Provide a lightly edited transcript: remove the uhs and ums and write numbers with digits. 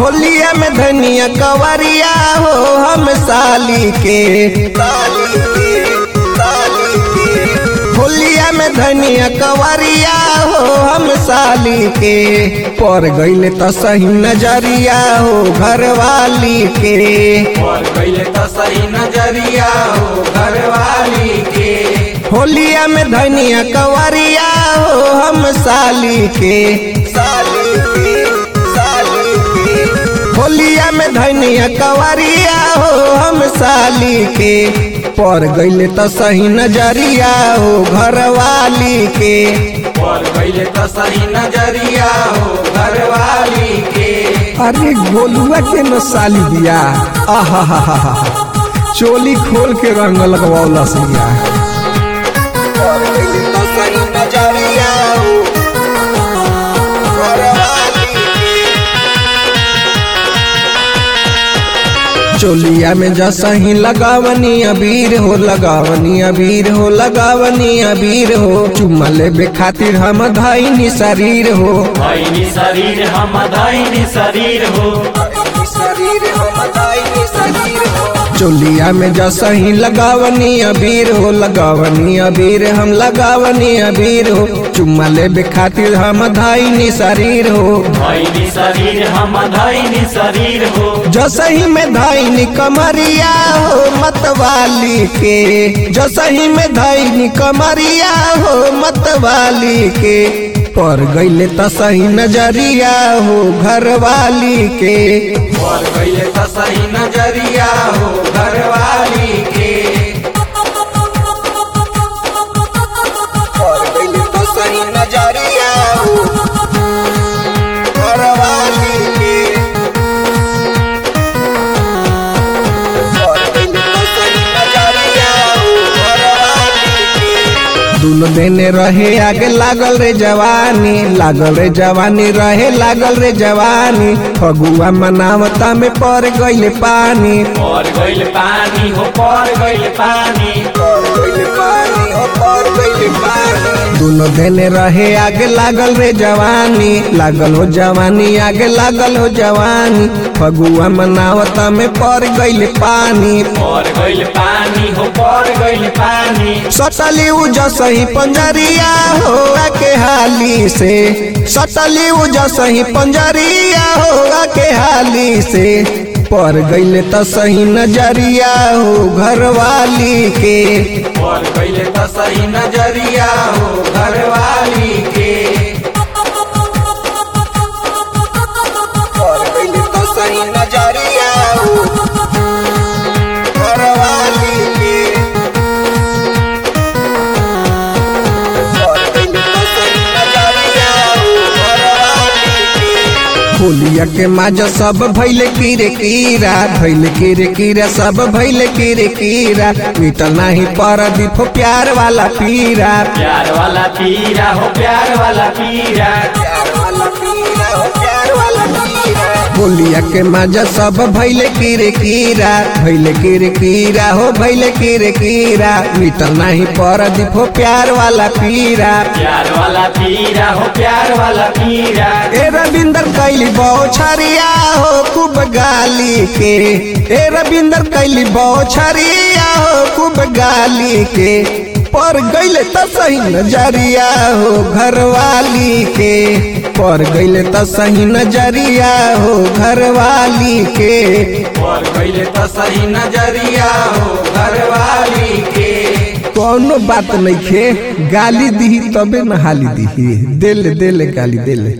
होलिया में धनिया कवरिया हो हम साली के होलिया में धनिया कवरिया हो हम साली के पर गईले तो सही नजरिया हो घरवाली के पर गईले तो सही नजरिया हो घरवाली के होलिया में धनिया कवरिया हो हम साली के होलिया में धनिया कवरिया हो हम साली के पर गईले तो सही नजरिया हो घरवाली के पर गईले तो सही नजरिया हो घरवाली के। अरे गोलुआ के न साली दिया आहा चोली खोल के रंग लगवाला सिया पर गईले तो सही नजरिया हो चोलिया में जैसा ही लगावनी अबीर हो लगावनी अबीर हो लगावनी अबीर हो चुम्मा लेबे खातिर हम धाइनी शरीर हो धाइनी शरीर हम धाइनी शरीर हो चोलिया में जैसा ही लगावनी अबीर हो लगावनी अबीर हम लगावनी अबीर हो चुम्मा लेबे खातिर हम धाइनी शरीर हो धाइनी शरीर हम धाइनी शरीर हो जसही में धाइनी कमरिया हो मतवाली के जसही में धाइनी कमरिया हो मतवाली के पर गईले तो सही नजरिया हो घरवाली के पर गईले तो सही नजरिया हो घरवाली के पर गईले तो सही नजरिया हो घरवाली के दुनो देने रहे आगे लागल रे जवानी रहे लागल रे जवानी फगुआ मनावता में पर गईले पानी पर गईले पानी हो पर गईले पानी दुनो देने रहे आगे लागल रे जवानी लागल हो जवानी आगे लागल हो जवानी फगुआ मनावता में पर गईले पानी पर गईले पानी हो पर गईले पानी सटली सही पंजरिया हो के हाली से सटली सही पंजरिया हो के हाली से पर गईले तो सही नजरिया हो घरवाली के पर गईले तो सही नजरिया हो घरवाली के पर गईले तो सही नजरिया हो घरवाली के होलिया के माजा सब भैले कीरे कीरा भैले कीरे कीरा सब भैले कीरे कीरा मिटल नहीं पर दीपो प्यार वाला पीरा प्यार वाला पीरा हो प्यार वाला पीरा होलिया के माजा सब भैले कीरे कीरा भैले कीरे कीरा हो भैले कीरे कीरा मिटल नहीं पर दीपो प्यार वाला पीरा प्यार वाला पीरा हो प्यार वाला पीरा ए रविंदर कैली बौछरिया हो खूब गाली के ए रविंदर कैली बौछरिया हो खूब गाली के पर गईले तो सही नजरिया हो घरवाली के पर गईले तो सही नजरिया हो घरवाली के पर गईले तो सही नजरिया हो घरवाली के कोनो बात नहीं खे गाली दी तबे नहाली दी देले गाली देले।